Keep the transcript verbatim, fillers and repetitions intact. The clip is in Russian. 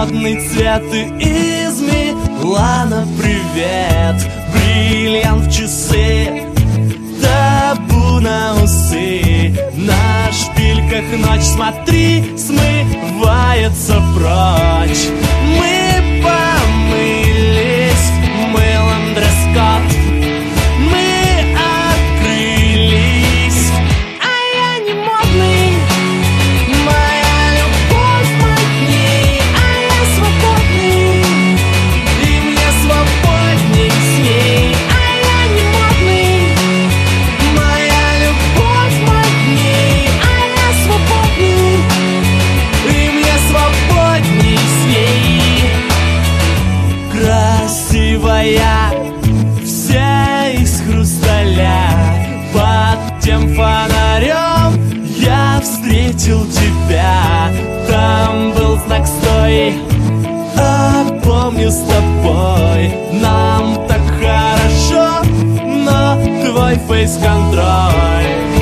модный цвет и из Милана привет. Бриллиант в часы, табу на усы, на шпильках ночь, смотри, смывается прочь. Мы помылись, мылом дресс-код, мы открылись, а я не модный, моя любовь модней, а я свободный, и мне свободней с ней. А я не модный, моя любовь модней, а я свободный, и мне свободней с ней. Красивая, вся из хрусталя, под тем фонарем я встретил тебя. Там был знак «Стой», а помню с тобой нам так хорошо, но твой фейс-контроль